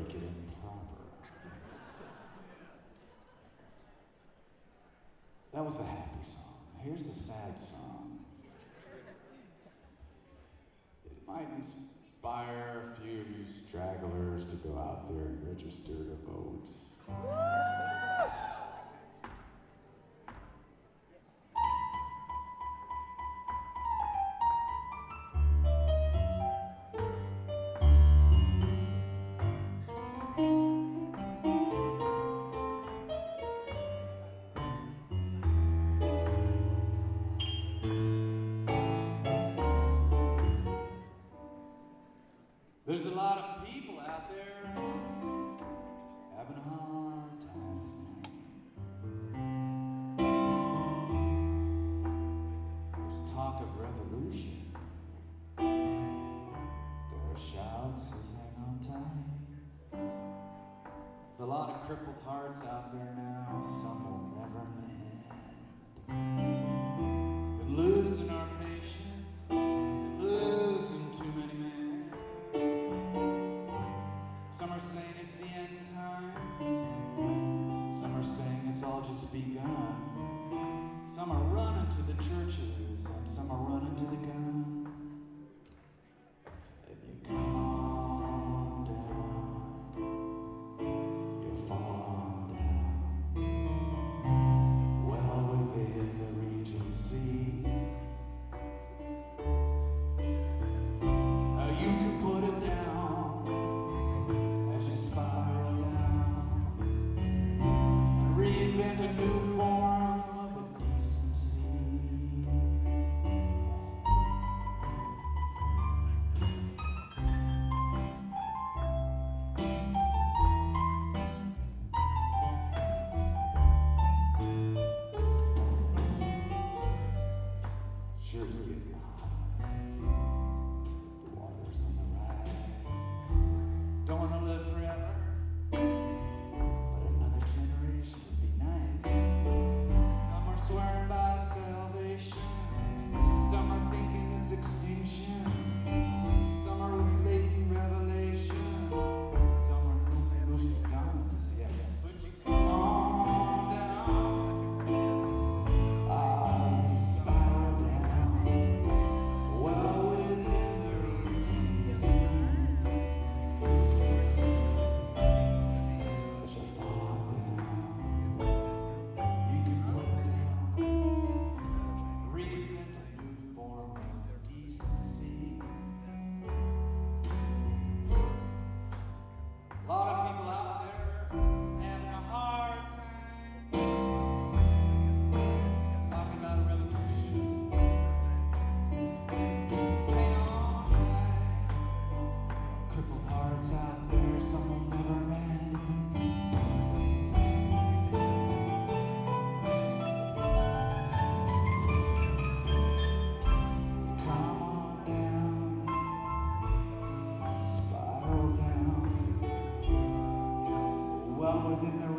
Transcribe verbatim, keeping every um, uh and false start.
break it improper. That was a happy song. Here's the sad song. It might inspire a few of you stragglers to go out there and register to vote. There's a lot of people out there having a hard time tonight. There's talk of revolution. There are shouts of hang on tight. There's a lot of crippled hearts out there now, some will never mend. Been losing our patience, losing too many men. Some are saying it's the end times. Some are saying it's all just begun. Some are running to the churches and some are running to the gun. And you come on down, you fall on down, well within the Regency. Now you can put it down. Invent a new form of a decency. Sure it's getting hot. The water's on the rise. Don't want to live forever. Swearing by salvation, some are thinking it's extinction, some are relating revelation, some are Nostradamus, yeah, but you come on down, I spiral down, well within the Regency, as you fall down, you can put it down. Reinvent a new form of decency. A lot of people out there having a hard time talking about a revolution. Hang on tight. Crippled hearts out there, some will never mend. Well within the